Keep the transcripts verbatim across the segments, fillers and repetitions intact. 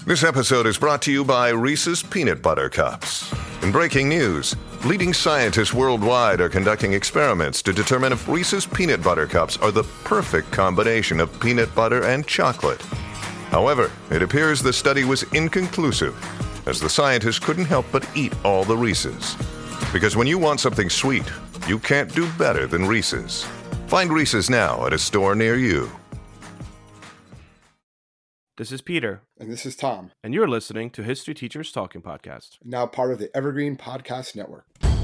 This episode is brought to you by Reese's Peanut Butter Cups. In breaking news, leading scientists worldwide are conducting experiments to determine if Reese's Peanut Butter Cups are the perfect combination of peanut butter and chocolate. However, it appears the study was inconclusive, as the scientists couldn't help but eat all the Reese's. Because when you want something sweet, you can't do better than Reese's. Find Reese's now at a store near you. This is Peter. And this is Tom. And you're listening to History Teachers Talking Podcast. Now part of the Evergreen Podcast Network.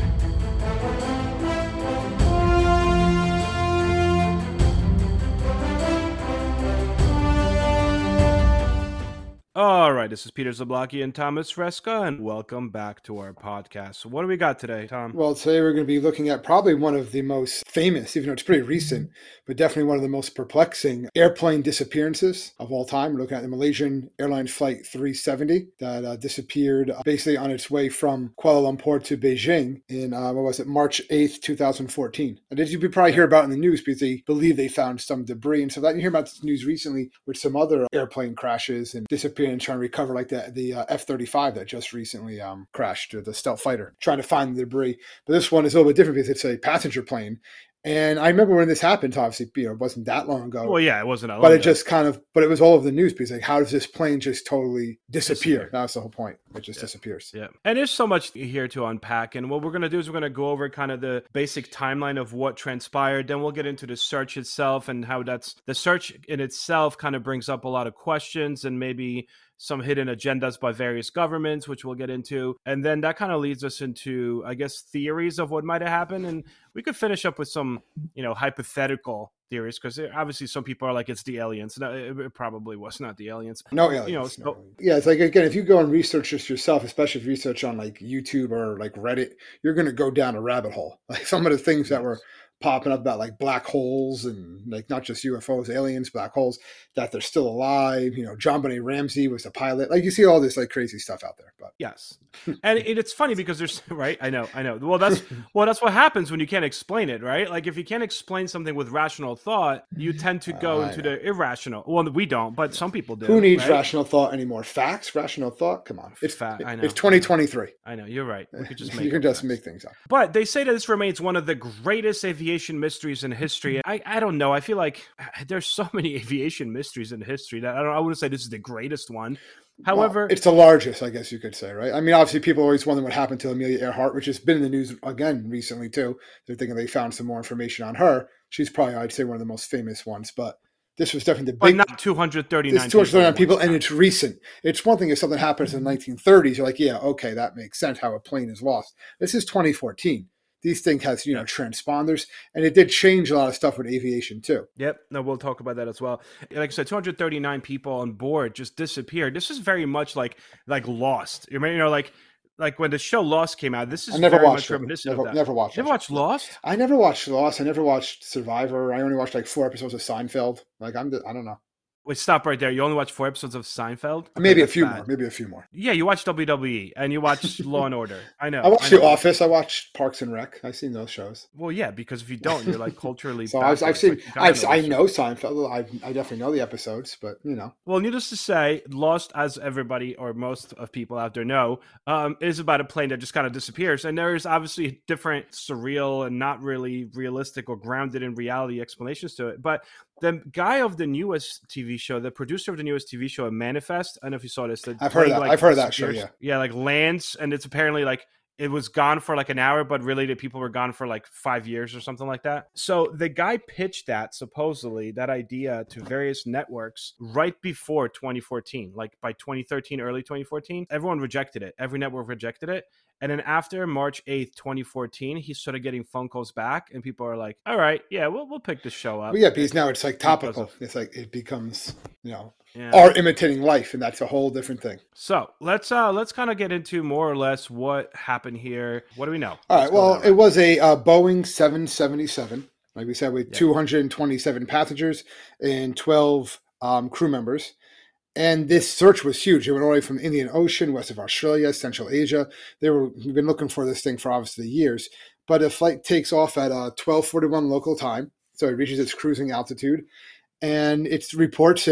All right, this is Peter Zablocki and Thomas Fresca, and welcome back to our podcast. So what do we got today, Tom? Well, today we're going to be looking at probably one of the most famous, even though it's pretty recent, but definitely one of the most perplexing airplane disappearances of all time. We're looking at the Malaysian Airlines Flight three seventy that uh, disappeared uh, basically on its way from Kuala Lumpur to Beijing in, uh, what was it, March eighth, twenty fourteen. And did you probably hear about in the news because they believe they found some debris and so that. You hear about this news recently with some other airplane crashes and disappearances. And trying to recover like the, the uh, F thirty-five that just recently um, crashed, or the stealth fighter, trying to find the debris. But this one is a little bit different because it's a passenger plane. And I remember when this happened, obviously, you know, it wasn't that long ago. Well, yeah, it wasn't that long But it ago. just kind of, but it was all over the news because like, how does this plane just totally disappear? That's the whole point. It just yeah. disappears. Yeah. And there's so much here to unpack. And what we're going to do is we're going to go over kind of the basic timeline of what transpired. Then we'll get into the search itself and how that's, the search in itself kind of brings up a lot of questions and maybe some hidden agendas by various governments, which we'll get into. And then that kind of leads us into, I guess, theories of what might have happened. And we could finish up with some, you know, hypothetical theories, because obviously some people are like, it's the aliens. No, it, it probably was not the aliens. No aliens. You know, no so, aliens. Yeah, it's like, again, if you go and research this yourself, especially if you research on like YouTube or like Reddit, you're going to go down a rabbit hole. Like some of the things that were popping up about like black holes and like not just U F Os, aliens, black holes, that they're still alive. You know, John Benet Ramsey was the pilot. Like you see all this like crazy stuff out there. But yes, and it, it's funny because there's right. I know, I know. Well, that's well, that's what happens when you can't explain it, right? Like if you can't explain something with rational thought, you tend to go uh, into the irrational. Well, we don't, but some people do. Who needs right? rational thought anymore? Facts, rational thought. Come on, it's Fact. I know. It's twenty twenty-three. I know. You're right. We could just make you can just facts. make things up. But they say that this remains one of the greatest aviation mysteries in history. I, I don't know. I feel like there's so many aviation mysteries in history that I don't. I wouldn't say this is the greatest one. However, well, it's the largest, I guess you could say, right? I mean, obviously, people always wonder what happened to Amelia Earhart, which has been in the news again recently too. They're thinking they found some more information on her. She's probably, I'd say, one of the most famous ones, but. This was definitely the big. But not two hundred thirty-nine. It's two hundred thirty-nine people, people and it's recent. It's one thing if something happens in the nineteen thirties, you're like, yeah, okay, that makes sense how a plane is lost. This is twenty fourteen. These things has, you know, transponders, and it did change a lot of stuff with aviation too. Yep. No, we'll talk about that as well. Like I said, two hundred thirty-nine people on board just disappeared. This is very much like like Lost. You know, like like when the show Lost came out. This is I never very watched much reminiscent never, of that. Never watched. Never watched Lost. I never watched Lost. I never watched Survivor. I only watched like four episodes of Seinfeld. Like I'm, I don't know. Wait, stop right there. You only watch four episodes of Seinfeld? Maybe a few bad. more. Maybe a few more. Yeah, you watch W W E and you watch Law and Order. I know. I watched I know. The Office. I watched Parks and Rec. I've seen those shows. Well, yeah, because if you don't, you're like culturally. so I've, I've seen. Like, I've, know I know Seinfeld. I I definitely know the episodes, but you know. Well, needless to say, Lost, as everybody or most of people out there know, um, is about a plane that just kind of disappears, and there is obviously different surreal and not really realistic or grounded in reality explanations to it, but. The guy of the newest T V show, the producer of the newest T V show, Manifest. I don't know if you saw this. I've heard that. Like, I've heard of that show. Yeah, yeah, like lands, and it's apparently like it was gone for like an hour, but really the people were gone for like five years or something like that. So the guy pitched that supposedly that idea to various networks right before twenty fourteen, like by twenty thirteen, early twenty fourteen. Everyone rejected it. Every network rejected it. And then after March eighth, twenty fourteen, he started getting phone calls back, and people are like, all right, yeah, we'll we'll pick this show up. Well, yeah, because now it's like topical. Of, it's like it becomes, you know, yeah. art imitating life, and that's a whole different thing. So let's uh let's kind of get into more or less what happened here. What do we know? All let's right, well, it was a uh, Boeing seven seventy-seven, like we said, with yeah. two hundred twenty-seven passengers and twelve um, crew members. And this search was huge. It went all the way from the Indian Ocean, west of Australia, Central Asia. They were we've been looking for this thing for obviously years. But the flight takes off at uh, twelve forty-one local time, so it reaches its cruising altitude, and it reports in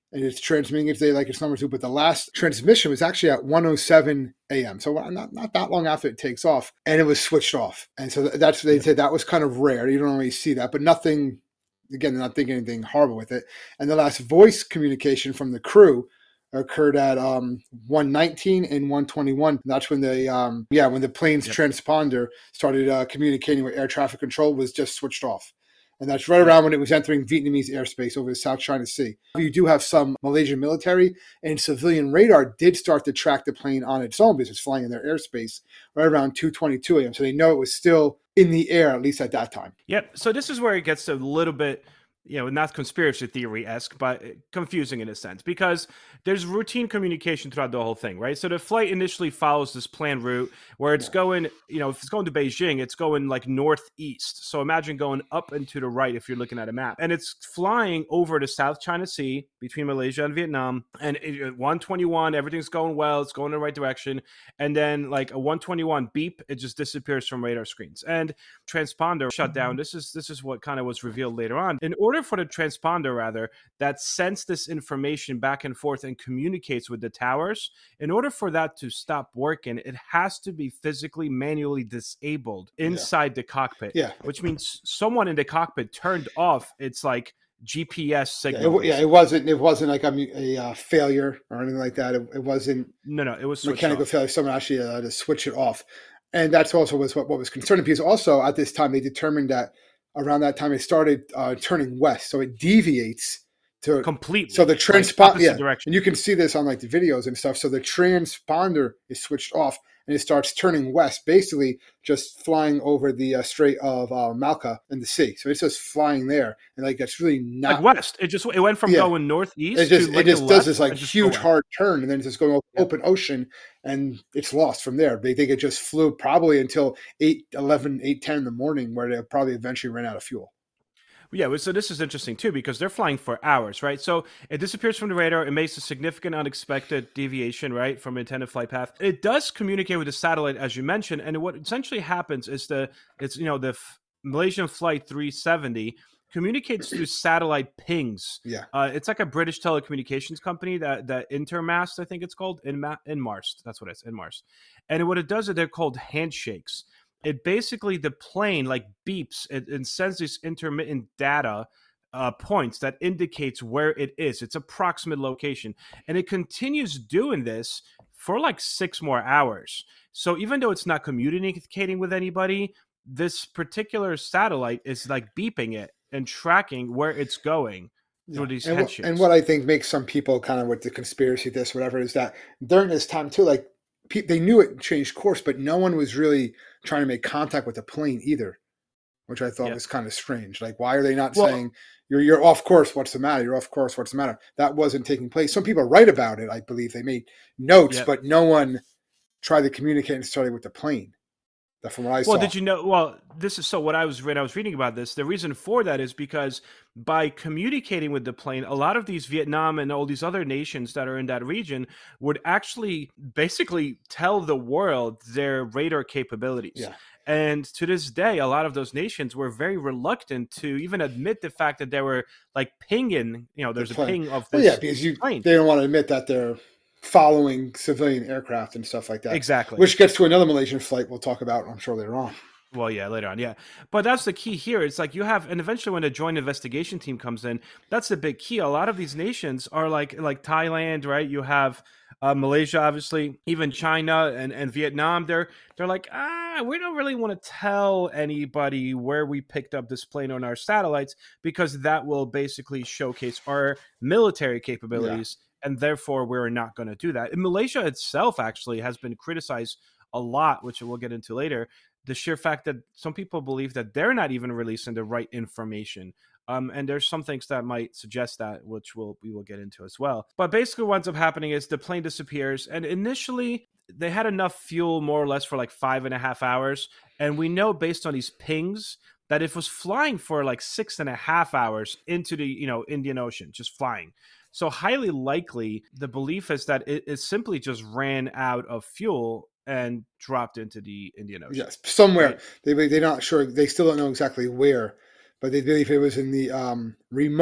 and it's transmitting it today like it's number two. But the last transmission was actually at one oh seven a.m. So not, not that long after it takes off, and it was switched off. And so that's they said that was kind of rare. You don't always see that, but nothing. Again, they're not thinking anything horrible with it. And the last voice communication from the crew occurred at um, one nineteen and one twenty-one. That's when the um, yeah when the plane's yep. transponder started uh, communicating with air traffic control was just switched off. And that's right around when it was entering Vietnamese airspace over the South China Sea. You do have some Malaysian military and civilian radar did start to track the plane on its own because it's flying in their airspace right around two twenty-two a.m. So they know it was still in the air, at least at that time. Yep. So this is where it gets a little bit, you know, not conspiracy theory-esque, but confusing in a sense, because there's routine communication throughout the whole thing, right? So the flight initially follows this planned route where it's yeah. going, you know, if it's going to Beijing, it's going like northeast. So imagine going up and to the right if you're looking at a map. And it's flying over the South China Sea between Malaysia and Vietnam. And it, one twenty-one, everything's going well. It's going in the right direction. And then like a one twenty-one beep, it just disappears from radar screens. And transponder shut down. This is, this is what kind of was revealed later on. In order for the transponder, rather, that sends this information back and forth and communicates with the towers, in order for that to stop working, it has to be physically, manually disabled inside yeah. the cockpit. Yeah. Which means someone in the cockpit turned off its like G P S signal. Yeah, yeah, it wasn't. It wasn't like a, a uh, failure or anything like that. It, it wasn't. No, no, it was mechanical off. failure. Someone actually uh, to switch it off, and that's also was what, what was concerning because also at this time they determined that around that time it started uh, turning west, so it deviates to completely. So the transponder, like yeah, direction. And you can see this on like the videos and stuff. So the transponder is switched off and it starts turning west, basically just flying over the uh, Strait of uh, Malacca in the sea. So it's just flying there, and like that's really not like west. It just it went from yeah. going northeast. It just to like it just the does left, this like huge hard turn, and then it's just going over yeah. open ocean, and it's lost from there. They think it just flew probably until eight, eleven, eight, ten in the morning, where they probably eventually ran out of fuel. Yeah, so this is interesting too because they're flying for hours, right? So it disappears from the radar. It makes a significant unexpected deviation, right, from intended flight path. It does communicate with the satellite, as you mentioned, and what essentially happens is the it's you know the F- Malaysian Flight three seventy communicates through satellite pings. Yeah, uh, it's like a British telecommunications company that that Intermast, I think it's called Inma- Inmarsat. That's what it's Inmarsat. And what it does is they're called handshakes. It basically, the plane like beeps and, and sends these intermittent data uh, points that indicates where it is, its approximate location. And it continues doing this for like six more hours. So even though it's not communicating with anybody, this particular satellite is like beeping it and tracking where it's going through yeah. these and headshakes. What, and what I think makes some people kind of with the conspiracy, this, whatever, is that during this time too, like, they knew it changed course, but no one was really trying to make contact with the plane either, which I thought yeah. was kind of strange. Like, why are they not well, saying, you're you're off course, what's the matter? You're off course, what's the matter? That wasn't taking place. Some people write about it, I believe. They made notes, yeah. but no one tried to communicate necessarily with the plane. That from what I well, saw. Well, did you know? Well, this is so what I was when I was reading about this. The reason for that is because by communicating with the plane, a lot of these Vietnam and all these other nations that are in that region would actually basically tell the world their radar capabilities. Yeah. And to this day, a lot of those nations were very reluctant to even admit the fact that they were like pinging. You know, there's the a ping of this well, yeah, because you, plane. They don't want to admit that they're following civilian aircraft and stuff like that. Exactly. Which gets to another Malaysian flight we'll talk about, I'm sure, later on. Well, yeah, later on, yeah. But that's the key here. It's like you have, and eventually when a joint investigation team comes in, that's the big key. A lot of these nations are like like Thailand, right? You have uh, Malaysia, obviously, even China and, and Vietnam. They're they're like, ah, we don't really want to tell anybody where we picked up this plane on our satellites because that will basically showcase our military capabilities. Yeah. And therefore, we're not going to do that. And Malaysia itself actually has been criticized a lot, which we'll get into later. The sheer fact that some people believe that they're not even releasing the right information. Um, and there's some things that might suggest that, which we'll, we will get into as well. But basically what ends up happening is the plane disappears. And initially, they had enough fuel more or less for like five and a half hours. And we know based on these pings that it was flying for like six and a half hours into the, you know, Indian Ocean, just flying. So highly likely, the belief is that it, it simply just ran out of fuel and dropped into the Indian Ocean. Yes, somewhere. Right. They, they're not sure. They still don't know exactly where, but they believe it was in the um, remote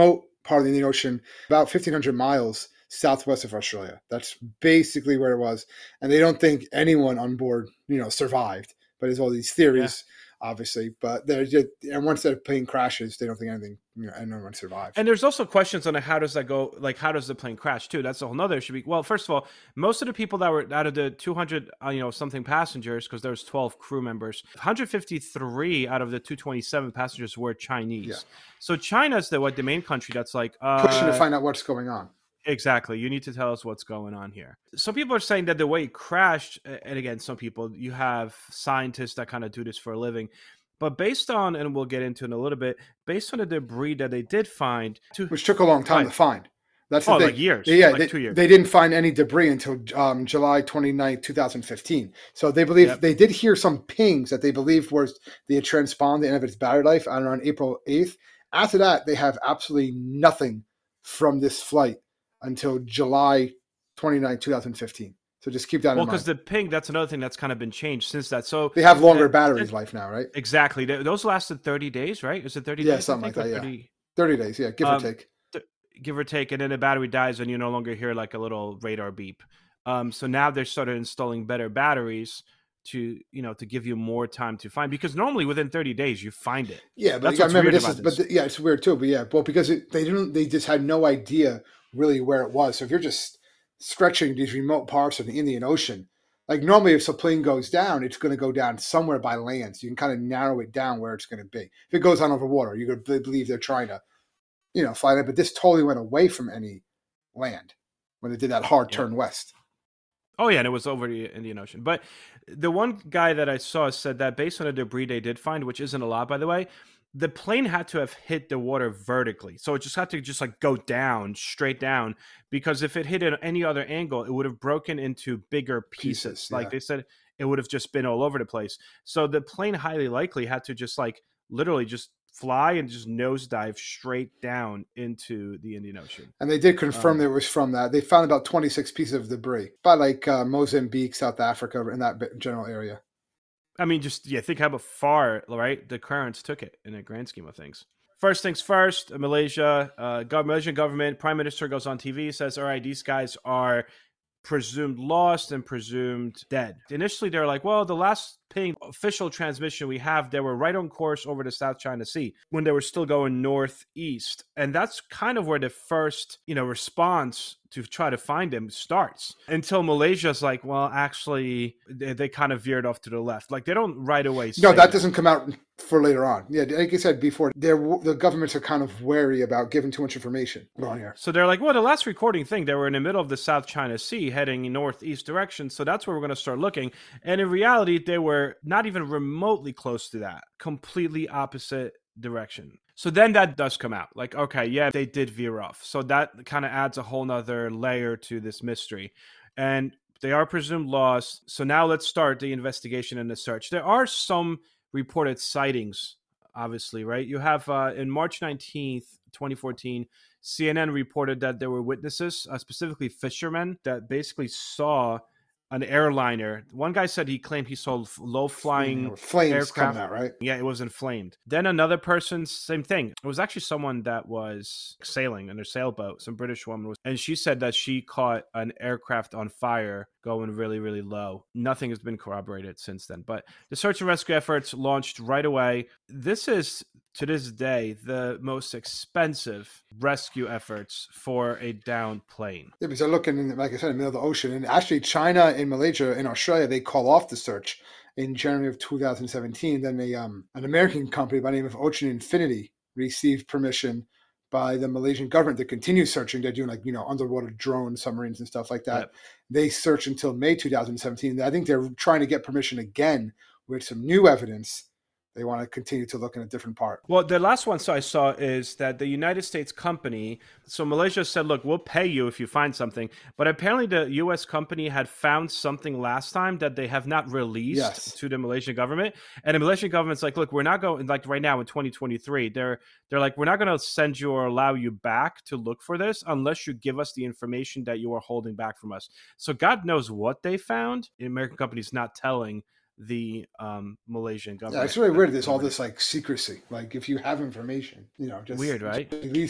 part of the Indian Ocean, about fifteen hundred miles southwest of Australia. That's basically where it was. And they don't think anyone on board, you know, survived. But there's all these theories, yeah. obviously. But they're just, and once the plane crashes, they don't think anything, you know, anyone survives. And there's also questions on how does that go? Like, how does the plane crash too? That's a whole nother issue. Well, first of all, most of the people that were out of the two hundred, uh, you know, something passengers, because there was twelve crew members, one hundred fifty-three out of the two hundred twenty-seven passengers were Chinese. Yeah. So China's the what the main country that's like uh, pushing to find out what's going on. Exactly. You need to tell us what's going on here. Some people are saying that the way it crashed, and again, some people, you have scientists that kind of do this for a living, but based on, and we'll get into it in a little bit, based on the debris that they did find. To, Which took a long time find, to find. That's the oh, thing. like years. Yeah, like they, two years. They didn't find any debris until um, July twenty-ninth, twenty fifteen. So they believe, yep. they did hear some pings that they believed was they had transponded the end of its battery life on around April eighth. After that, they have absolutely nothing from this flight until July twenty-ninth, twenty fifteen. So just keep that well, in mind. Well, because the ping, that's another thing that's kind of been changed since that. So they have longer batteries life now, right? Exactly. Those lasted thirty days, right? Is it thirty yeah, days? Yeah, something like that, yeah. thirty... thirty days, yeah, give um, or take. Th- give or take. And then the battery dies and you no longer hear like a little radar beep. Um, so now they're started installing better batteries to, you know, to give you more time to find, because normally within thirty days you find it. Yeah, but I remember this is, this. but the, yeah, it's weird too. But yeah, well, because it, they didn't, they just had no idea really where it was. So if you're just stretching these remote parts of the Indian Ocean, like normally if a plane goes down, it's going to go down somewhere by land. So you can kind of narrow it down where it's going to be. If it goes on over water, you're going to believe they're trying to, you know, fly that. But this totally went away from any land when it did that hard turn yeah. west. Oh, yeah, and it was over the Indian Ocean. But the one guy that I saw said that based on the debris they did find, which isn't a lot, by the way, the plane had to have hit the water vertically. So it just had to just like go down, straight down, because if it hit at any other angle, it would have broken into bigger pieces. pieces like yeah. they said, it would have just been all over the place. So the plane highly likely had to just like literally just fly and just nosedive straight down into the Indian Ocean. And they did confirm um, that it was from that. They found about twenty-six pieces of debris by like uh, Mozambique, South Africa, in that general area. I mean, just, yeah, think how far, right, the currents took it in a grand scheme of things. First things first, Malaysia, uh, Malaysian government, prime minister goes on T V, says, all right, these guys are presumed lost and presumed dead. Initially, they're like, well, the last ping official transmission we have, they were right on course over the South China Sea when they were still going northeast. And that's kind of where the first, you know, response to try to find him starts, until Malaysia's like, well, actually, they, they kind of veered off to the left. Like, they don't right away say No, that, that doesn't come out for later on. Yeah, like I said before, the governments are kind of wary about giving too much information on here. So they're like, well, the last recording thing, they were in the middle of the South China Sea heading northeast direction. So that's where we're going to start looking. And in reality, they were not even remotely close to that. Completely opposite direction. So then that does come out. Like, okay, yeah, they did veer off. So that kind of adds a whole nother layer to this mystery. And they are presumed lost. So now let's start the investigation and the search. There are some reported sightings, obviously, right? You have uh, in March nineteenth, twenty fourteen, C N N reported that there were witnesses, uh, specifically fishermen, that basically saw an airliner. One guy said he claimed he saw low-flying flames aircraft. Coming out, right? Yeah, it was inflamed. Then another person, same thing. It was actually someone that was sailing in a sailboat. Some British woman was, and she said that she caught an aircraft on fire going really, really low. Nothing has been corroborated since then. But the search and rescue efforts launched right away. This is, to this day, the most expensive rescue efforts for a downed plane. Yeah, because they're looking, in, like I said, in the middle of the ocean. And actually, China and Malaysia and Australia, they call off the search in January of two thousand seventeen. Then they, um, an American company by the name of Ocean Infinity received permission by the Malaysian government to continue searching. They're doing like, you know, underwater drone submarines and stuff like that. Yep. They search until May two thousand seventeen. I think they're trying to get permission again with some new evidence. They want to continue to look in a different part. Well, the last one so I saw is that the United States company, so Malaysia said, look, we'll pay you if you find something. But apparently the U S company had found something last time that they have not released yes. to the Malaysian government. And the Malaysian government's like, look, we're not going, like right now in twenty twenty-three, they're they're like, we're not going to send you or allow you back to look for this unless you give us the information that you are holding back from us. So God knows what they found. The American company's not telling the um Malaysian government. Yeah, it's really weird. There's all this like secrecy. Like if you have information, you know, just weird, right? Just release it.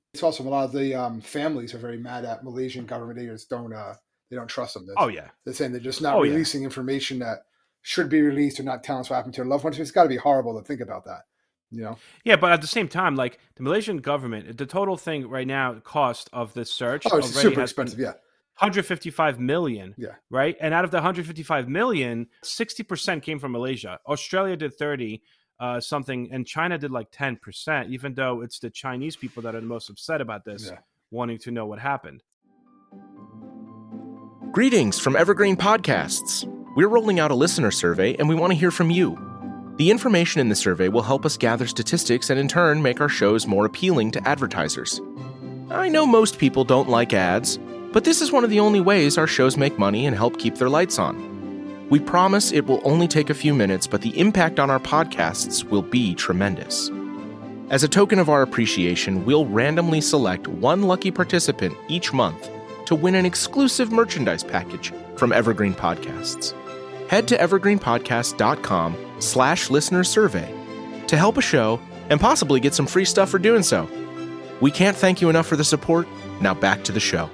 It's also a lot of the um, families are very mad at Malaysian government. They just don't, uh, they don't trust them. That's, Oh yeah. They're saying they're just not Oh yeah. releasing information that should be released or not telling us what happened to their loved ones. It's got to be horrible to think about that, you know? Yeah, but at the same time, like the Malaysian government, the total thing right now, cost of this search Oh, it's already super has been expensive. Yeah. one hundred fifty-five million. Yeah. Right. And out of the one hundred fifty-five million, sixty percent came from Malaysia. Australia did thirty uh, something, and China did like ten percent, even though it's the Chinese people that are the most upset about this, Yeah. wanting to know what happened. Greetings from Evergreen Podcasts. We're rolling out a listener survey, and we want to hear from you. The information in the survey will help us gather statistics and in turn make our shows more appealing to advertisers. I know most people don't like ads, but this is one of the only ways our shows make money and help keep their lights on. We promise it will only take a few minutes, but the impact on our podcasts will be tremendous. As a token of our appreciation, we'll randomly select one lucky participant each month to win an exclusive merchandise package from Evergreen Podcasts. Head to evergreenpodcast.com slash listener survey to help a show and possibly get some free stuff for doing so. We can't thank you enough for the support. Now back to the show.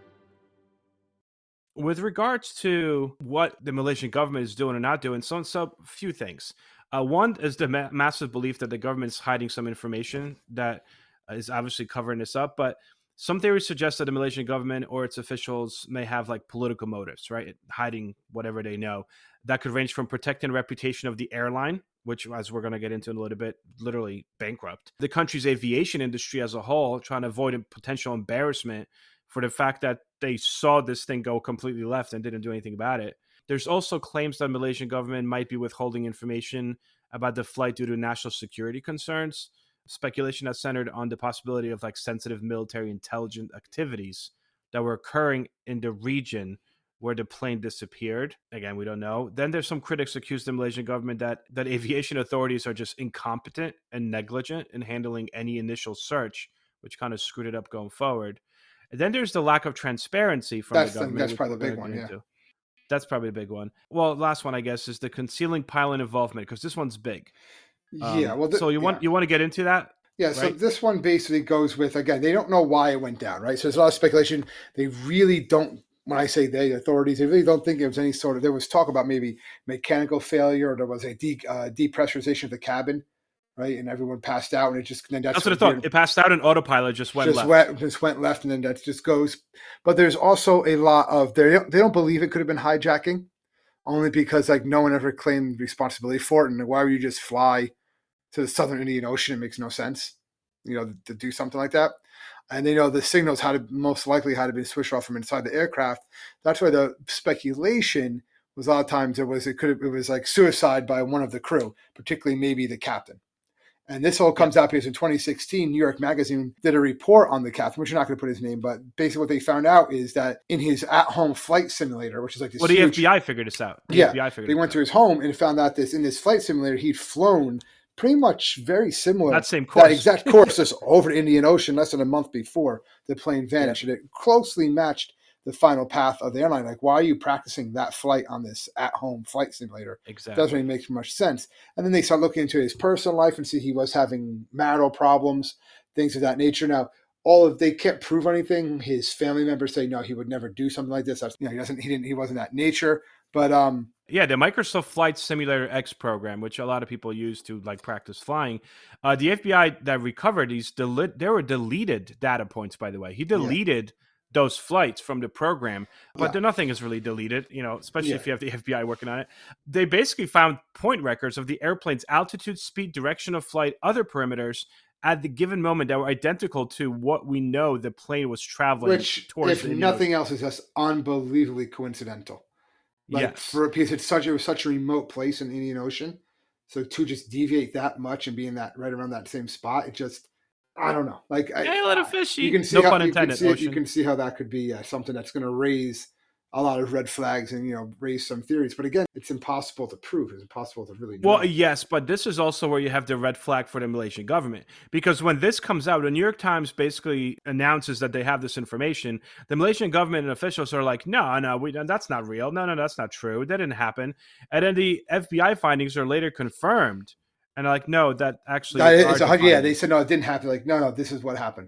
With regards to what the Malaysian government is doing or not doing, so so few things. Uh, one is the ma- massive belief that the government is hiding some information that is obviously covering this up, but some theories suggest that the Malaysian government or its officials may have like political motives, right? Hiding whatever they know. That could range from protecting the reputation of the airline, which, as we're going to get into in a little bit, literally bankrupt. The country's aviation industry as a whole, trying to avoid a potential embarrassment for the fact that they saw this thing go completely left and didn't do anything about it. There's also claims that the Malaysian government might be withholding information about the flight due to national security concerns. Speculation has centered on the possibility of like sensitive military intelligence activities that were occurring in the region where the plane disappeared. Again, we don't know. Then there's some critics accuse the Malaysian government that, that aviation authorities are just incompetent and negligent in handling any initial search, which kind of screwed it up going forward. And then there's the lack of transparency from That's the the- government. that's probably the big one, yeah. That's probably the big one. Well, last one, I guess, is the concealing pilot involvement, because this one's big. Um, Yeah. Well, th- so you want yeah. you want to get into that? Yeah, so right? this one basically goes with, again, they don't know why it went down, right? So there's a lot of speculation. They really don't, when I say they, authorities, they really don't think there was any sort of, there was talk about maybe mechanical failure, or there was a de, uh, depressurization of the cabin, right? And everyone passed out, and it just, then that's, That's what I thought. It passed out, and autopilot just went just left. Went, just went left, and then that just goes. But there's also a lot of, they don't, they don't believe it could have been hijacking, only because like no one ever claimed responsibility for it. And why would you just fly to the southern Indian Ocean? It makes no sense, you know, to do something like that. And they know the signals had to most likely had to be switched off from inside the aircraft. That's why the speculation was a lot of times it was it could have, it was like suicide by one of the crew, particularly maybe the captain. And this all comes out because in twenty sixteen, New York Magazine did a report on the captain, which you're not going to put his name, but basically what they found out is that in his at-home flight simulator, which is like this Well, the huge, F B I figured this out. The yeah, F B I figured they this went out. to his home and found out this in this flight simulator he'd flown pretty much very similar. That same course. That exact course, just over the Indian Ocean less than a month before the plane vanished. Yeah. And it closely matched the final path of the airline. Like, why are you practicing that flight on this at-home flight simulator? Exactly. Doesn't really make much sense. And then they start looking into his personal life and see he was having marital problems, things of that nature. Now, all of they can't prove anything. His family members say no, he would never do something like this. That's, you know, he doesn't. He didn't. He wasn't that nature. But um, Yeah, the Microsoft Flight Simulator X program, which a lot of people use to like practice flying, uh, the F B I that recovered these, deli- there were deleted data points. By the way, he deleted yeah. those flights from the program, but yeah. there, nothing is really deleted. You know, especially yeah. if you have the F B I working on it. They basically found point records of the airplane's altitude, speed, direction of flight, other parameters at the given moment that were identical to what we know the plane was traveling. Which, towards if the nothing else, is just unbelievably coincidental. Like yes. for because it's such it was such a remote place in the Indian Ocean, so to just deviate that much and be in that right around that same spot, it just I don't know. Like hey, I, little fishy. You can see no how, pun you intended. Can see, you can see how that could be uh, something that's going to raise a lot of red flags and you know raise some theories. But again, it's impossible to prove. It's impossible to really know. Well, yes, but this is also where you have the red flag for the Malaysian government, because when this comes out, the New York Times basically announces that they have this information. The Malaysian government and officials are like, no, no, we, that's not real. No, no, that's not true. That didn't happen. And then the F B I findings are later confirmed. And like, no, that actually that is is, our yeah, they said, no, it didn't happen. Like, no, no, this is what happened.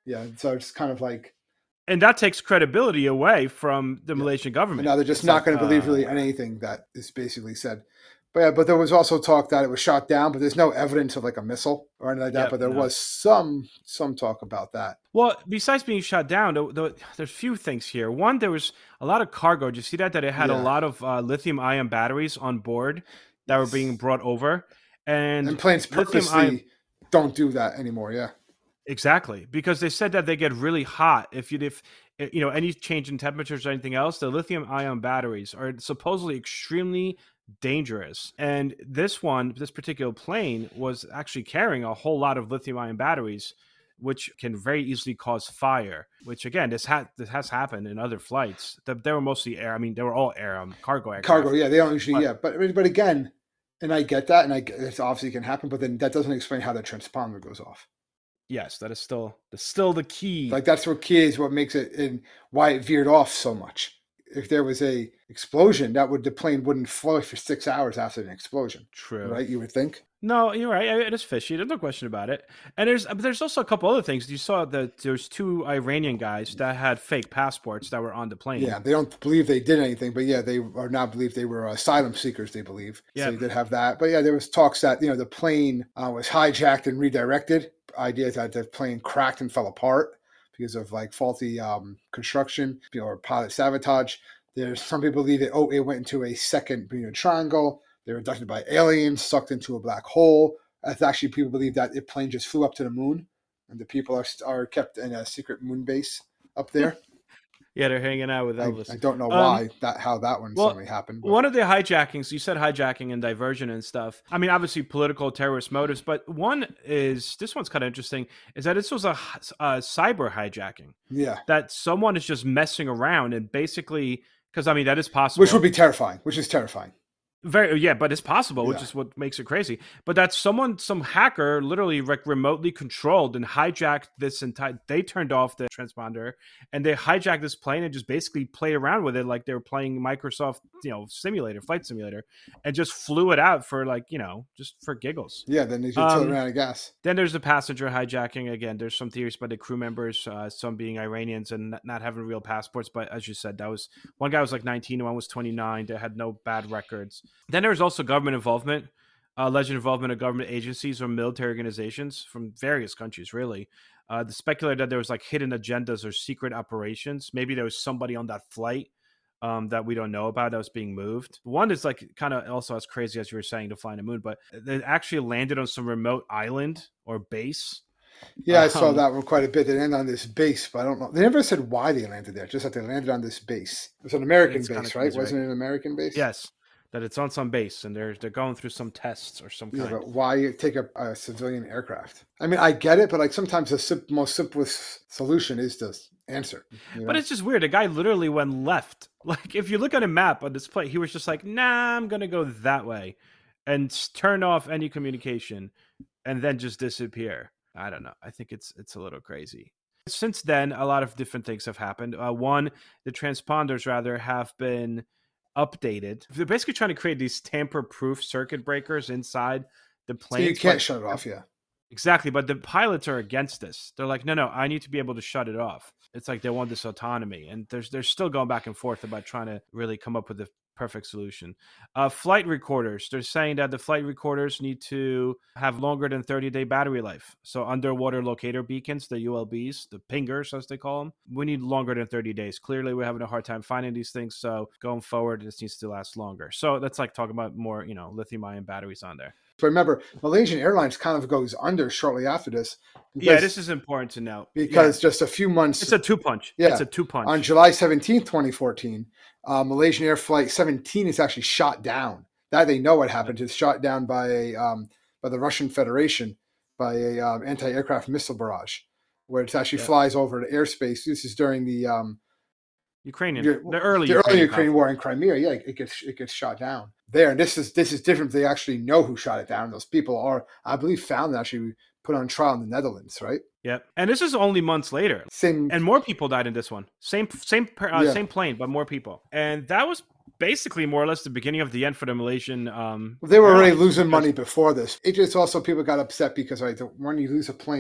Yeah, so it's kind of like, and that takes credibility away from the yeah. Malaysian government. And now they're just it's not like, going to believe uh, really anything that is basically said. But yeah, but there was also talk that it was shot down, but there's no evidence of like a missile or anything like that. Yep, but there no. was some some talk about that. Well, besides being shot down, the, the, there's a few things here. One, there was a lot of cargo. Did you see that? That it had yeah. a lot of uh, lithium-ion batteries on board that yes. were being brought over. And, and planes purposely don't do that anymore, yeah. Exactly, because they said that they get really hot if you if you know any change in temperatures or anything else. The lithium-ion batteries are supposedly extremely dangerous, and this one, this particular plane, was actually carrying a whole lot of lithium-ion batteries, which can very easily cause fire. Which again, this has this has happened in other flights. They, they were mostly air. I mean, they were all air um, cargo aircraft. Cargo, yeah, they don't usually, but, yeah, but but again, and I get that, and I get, it obviously can happen, but then that doesn't explain how the transponder goes off. Yes, that is still that's still the key. Like that's what key is, what makes it and why it veered off so much. If there was a explosion, that would the plane wouldn't fly for six hours after an explosion. True, right? You would think. No, you're right. It is fishy. There's no question about it. And there's there's also a couple other things. You saw that there's two Iranian guys that had fake passports that were on the plane. Yeah, they don't believe they did anything, but yeah, they are now believe they were asylum seekers. They believe. Yeah, so they did have that. But yeah, there was talks that you know the plane uh, was hijacked and redirected. Idea that the plane cracked and fell apart because of like faulty um, construction, you know, or pilot sabotage. There's some people believe that oh, it went into a second Bermuda Triangle. They were abducted by aliens, sucked into a black hole. That's actually people believe that the plane just flew up to the moon, and the people are are kept in a secret moon base up there. Yeah, they're hanging out with Elvis. I, I don't know why um, that how that one well, suddenly happened. But. One of the hijackings, you said hijacking and diversion and stuff. I mean, obviously political terrorist motives, but one is, this one's kind of interesting, is that this was a, a cyber hijacking. Yeah. That someone is just messing around and basically, because I mean, that is possible. Which would be terrifying, which is terrifying. Very yeah, but it's possible, which yeah. is what makes it crazy. But that someone, some hacker, literally like remotely controlled and hijacked this entire. They turned off the transponder and they hijacked this plane and just basically played around with it like they were playing Microsoft, you know, simulator, flight simulator, and just flew it out for like you know just for giggles. Yeah, then they just um, ran out of gas. Then there's the passenger hijacking again. There's some theories by the crew members, uh, some being Iranians and not, not having real passports. But as you said, that was one guy was like nineteen, one was twenty-nine. They had no bad records. Then there was also government involvement, uh, alleged involvement of government agencies or military organizations from various countries, really. Uh, the speculated that there was like hidden agendas or secret operations. Maybe there was somebody on that flight um, that we don't know about that was being moved. One is like kind of also as crazy as you were saying to fly on the moon, but they actually landed on some remote island or base. Yeah, I saw um, that one quite a bit. They landed on this base, but I don't know. They never said why they landed there, just that they landed on this base. It was an American base, right? Crazy, Wasn't right? it an American base? Yes. That it's on some base and they're they're going through some tests or some kind. Yeah, but why take a, a civilian aircraft? I mean, I get it, but like sometimes the sim- most simplest solution is to answer. You know? But it's just weird. The guy literally went left. Like if you look at a map on display, he was just like, "Nah, I'm gonna go that way," and turn off any communication, and then just disappear. I don't know. I think it's it's a little crazy. Since then, a lot of different things have happened. Uh, one, the transponders rather have been updated. They're basically trying to create these tamper-proof circuit breakers inside the plane. So you can't but, shut it off, yeah. Exactly, but the pilots are against this. They're like, no, no, I need to be able to shut it off. It's like they want this autonomy, and there's they're still going back and forth about trying to really come up with a perfect solution. Uh, flight recorders. They're saying that the flight recorders need to have longer than thirty-day battery life. So underwater locator beacons, the U L Bs, the pingers as they call them, we need longer than thirty days. Clearly, we're having a hard time finding these things. So going forward, this needs to last longer. So that's like talking about more, you know, lithium-ion batteries on there. But remember, Malaysian Airlines kind of goes under shortly after this. Because, yeah, this is important to note. Because yeah. just a few months... It's a two-punch. Yeah. It's a two-punch. On July seventeenth, twenty fourteen, uh, Malaysian Air Flight seventeen is actually shot down. That they know what happened. It's shot down by a um, by the Russian Federation, by a um, anti-aircraft missile barrage, where it actually yeah. flies over the airspace. This is during the... Um, Ukrainian, the early the Ukrainian, early Ukrainian war in Crimea. Yeah, it gets it gets shot down there, and this is this is different. They actually know who shot it down. Those people are, I believe, found and actually put on trial in the Netherlands, right? Yep. And this is only months later. Same, and more people died in this one. Same same uh, yeah. same plane, but more people. And that was basically more or less the beginning of the end for the Malaysian. Um, well, they were already losing money before this. It just also people got upset because right, when you lose a plane,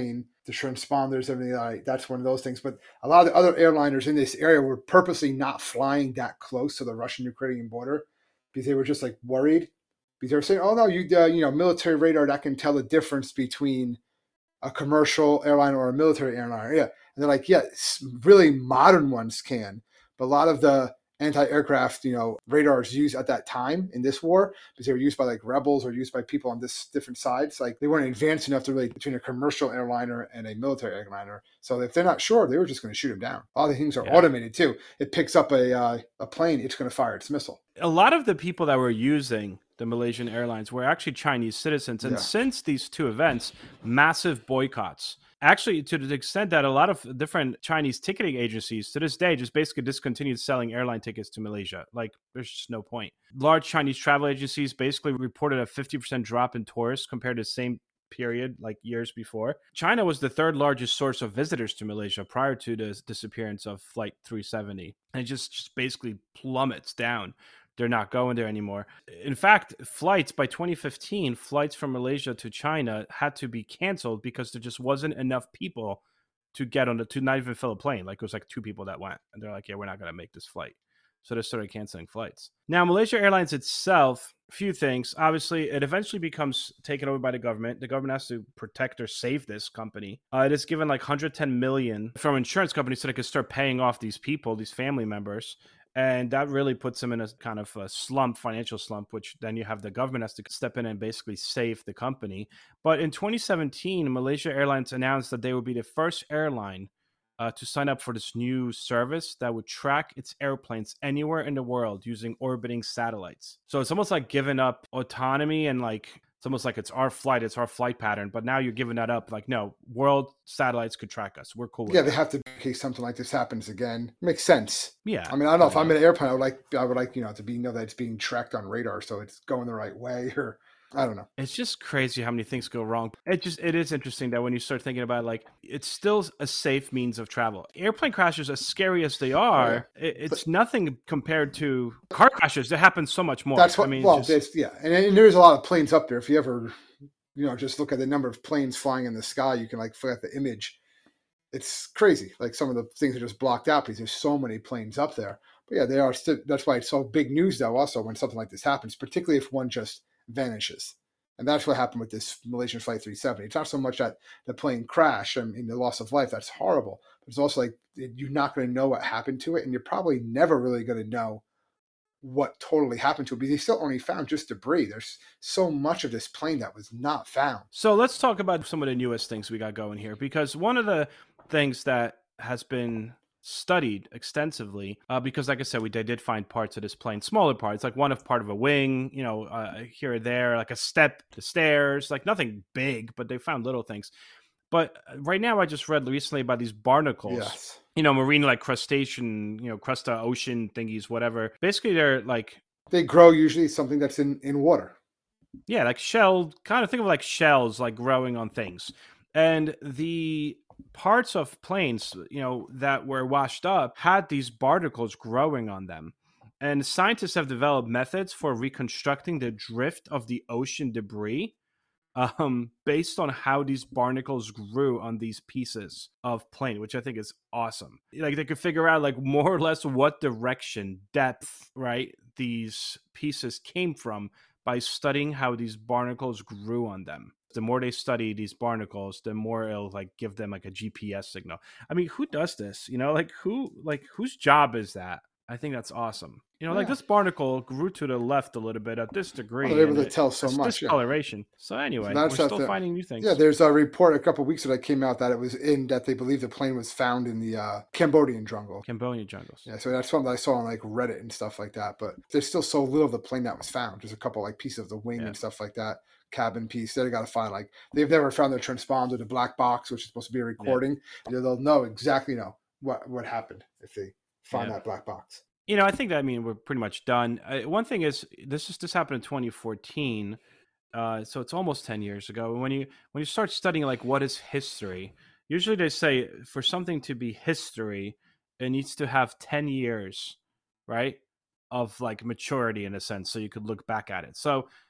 the transponders, everything like that's one of those things. But a lot of the other airliners in this area were purposely not flying that close to the Russian-Ukrainian border because they were just like worried. Because they were saying, "Oh no, you uh, you know, military radar that can tell the difference between a commercial airline or a military airliner." Yeah, and they're like, "Yeah, really modern ones can, but a lot of the anti-aircraft, you know, radars used at that time in this war, because they were used by like rebels or used by people on this different sides, like they weren't advanced enough to really between a commercial airliner and a military airliner. So if they're not sure, they were just going to shoot them down. All the things are yeah. automated too. It picks up a uh, a plane, it's going to fire its missile. A lot of the people that were using the Malaysian Airlines were actually Chinese citizens, and yeah. since these two events, massive boycotts. Actually, to the extent that a lot of different Chinese ticketing agencies to this day just basically discontinued selling airline tickets to Malaysia. Like, there's just no point. Large Chinese travel agencies basically reported a fifty percent drop in tourists compared to the same period, like years before. China was the third largest source of visitors to Malaysia prior to the disappearance of Flight three seventy. And it just, just basically plummets down. They're not going there anymore. In fact, flights by twenty fifteen, flights from Malaysia to China had to be canceled because there just wasn't enough people to get on the, to not even fill a plane. Like it was like two people that went. And they're like, yeah, we're not going to make this flight. So they started canceling flights. Now, Malaysia Airlines itself, a few things. Obviously, it eventually becomes taken over by the government. The government has to protect or save this company. Uh, it is given like one hundred ten million dollars from insurance companies so they can start paying off these people, these family members. And that really puts them in a kind of a slump, financial slump, which then you have the government has to step in and basically save the company. But in twenty seventeen, Malaysia Airlines announced that they would be the first airline uh, to sign up for this new service that would track its airplanes anywhere in the world using orbiting satellites. So it's almost like giving up autonomy and like, it's almost like it's our flight, it's our flight pattern, but now you're giving that up. Like, no, world satellites could track us. We're cool with Yeah, that. They have to, in case something like this happens again. Makes sense. Yeah. I mean, I don't know if I'm in an airplane, I would like, I would like, you know, to be know that it's being tracked on radar, so it's going the right way, or I don't know. It's just crazy how many things go wrong. It just it is interesting that when you start thinking about it, like it's still a safe means of travel. Airplane crashes, as scary as they are, yeah. it, it's but, nothing compared to car crashes. That happens so much more. That's what. I mean, well, just, yeah, and, and there's a lot of planes up there. If you ever, you know, just look at the number of planes flying in the sky, you can like look at the image. It's crazy. Like some of the things are just blocked out because there's so many planes up there. But yeah, they are still. That's why it's so big news, though. Also, when something like this happens, particularly if one just vanishes. And that's what happened with this Malaysian Flight three seventy. It's not so much that the plane crashed, I mean, the loss of life, that's horrible. But it's also like you're not going to know what happened to it, and you're probably never really going to know what totally happened to it because they still only found just debris. There's so much of this plane that was not found. So let's talk about some of the newest things we got going here, because one of the things that has been studied extensively uh, because like I said, we they did find parts of this plane, smaller parts, like one of part of a wing, you know, uh, here or there, like a step, the stairs, like nothing big, but they found little things. But right now I just read recently about these barnacles, yes. you know, marine like crustacean, you know, crusta ocean thingies, whatever. Basically they're like, they grow usually something that's in, in water. Yeah, like shell, kind of think of like shells like growing on things. And the parts of planes, you know, that were washed up had these barnacles growing on them. And scientists have developed methods for reconstructing the drift of the ocean debris um, based on how these barnacles grew on these pieces of plane, which I think is awesome. Like they could figure out like more or less what direction, depth, right, these pieces came from by studying how these barnacles grew on them. The more they study these barnacles, the more it'll like give them like a G P S signal. I mean, who does this? You know, like who, like whose job is that? I think that's awesome. You know, yeah. like this barnacle grew to the left a little bit at this degree. Well, they're able to tell so much. Discoloration. Yeah. So anyway, so we're still the, finding new things. Yeah, there's a report a couple of weeks ago that came out that it was in that they believe the plane was found in the uh, Cambodian jungle. Cambodian jungles. Yeah, so that's something that I saw on like Reddit and stuff like that. But there's still so little of the plane that was found. There's a couple like pieces of the wing yeah. and stuff like that. Cabin piece. They got to find like they've never found the transponder, the black box, which is supposed to be a recording. Yeah. They'll know exactly know what what happened if they find yeah. that black box. You know, I think that I mean we're pretty much done. Uh, one thing is this is this happened in twenty fourteen, uh, so it's almost ten years ago. When you when you start studying like what is history, usually they say for something to be history, it needs to have ten years, right, of like maturity in a sense, so you could look back at it. So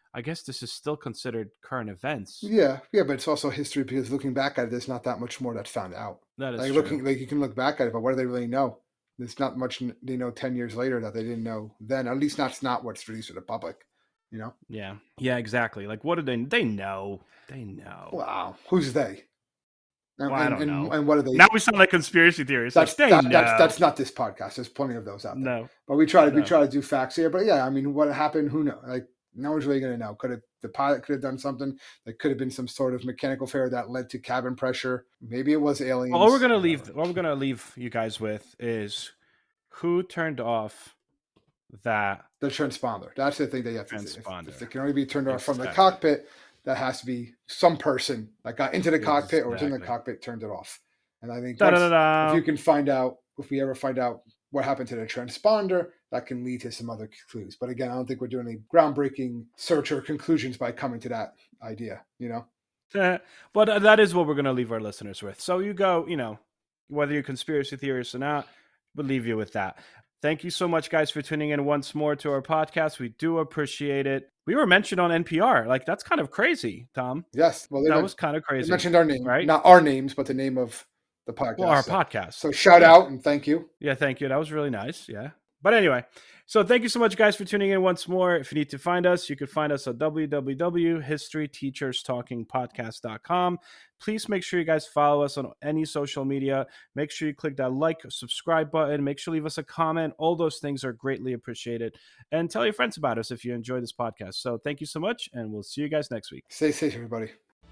I guess this is still considered current events. Yeah, yeah, but it's also history because looking back at it, there's not that much more that's found out. That is like true. looking, like you can look back at it, but what do they really know? There's not much they know ten years later that they didn't know then. At least that's not what's released to the public, you know? Yeah, yeah, exactly. Like, what do they? They know. They know. Wow, who's they? And, Well, I and, don't and, know. and what are they? Now we sound like conspiracy theorists. That's like, that, they that's know. that's not this podcast. There's plenty of those out there. No, But we try to No. we try to do facts here. But yeah, I mean, what happened? Who knows? Like, no one's really gonna know. Could have the pilot could have done something? There could have been some sort of mechanical failure that led to cabin pressure. Maybe it was aliens. Well, all we're gonna I leave, don't know. what we're gonna leave you guys with is who turned off that. The transponder. That's the thing that you have to say. If, Transponder. if it can only be turned off from the Exactly. cockpit, that has to be some person that got into the cockpit or was in the Exactly. cockpit, turned it off. And I think Da, once- da, da, da. if you can find out, if we ever find out what happened to the transponder, that can lead to some other clues. But again, I don't think we're doing any groundbreaking search or conclusions by coming to that idea, you know? Eh, but uh, that is what we're going to leave our listeners with. So you go, you know, whether you're conspiracy theorists or not, we'll leave you with that. Thank you so much, guys, for tuning in once more to our podcast. We do appreciate it. We were mentioned on N P R. Like, that's kind of crazy, Tom. Yes. Well, they, That men- was kind of they crazy. mentioned our name, right? not our names, but the name of the podcast. Well, our so, podcast. so shout Yeah. out and thank you. Yeah, thank you. That was really nice. Yeah. But anyway, so thank you so much, guys, for tuning in once more. If you need to find us, you can find us at w w w dot history teachers talking podcast dot com. Please make sure you guys follow us on any social media. Make sure you click that like, subscribe button. Make sure you leave us a comment. All those things are greatly appreciated. And tell your friends about us if you enjoy this podcast. So thank you so much, and we'll see you guys next week. Stay safe, everybody.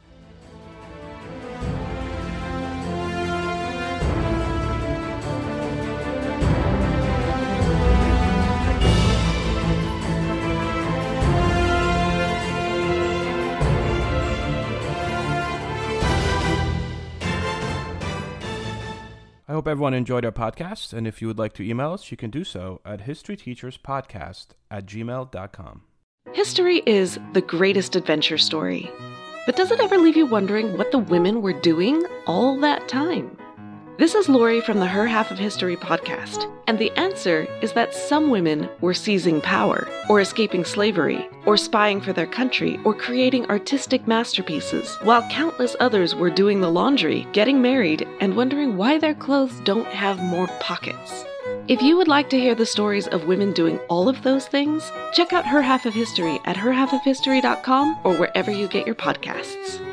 I hope everyone enjoyed our podcast, and if you would like to email us, you can do so at historyteacherspodcast at gmail dot com. History is the greatest adventure story. But does it ever leave you wondering what the women were doing all that time? This is Lori from the Her Half of History podcast, and the answer is that some women were seizing power, or escaping slavery, or spying for their country, or creating artistic masterpieces, while countless others were doing the laundry, getting married, and wondering why their clothes don't have more pockets. If you would like to hear the stories of women doing all of those things, check out Her Half of History at her half of history dot com or wherever you get your podcasts.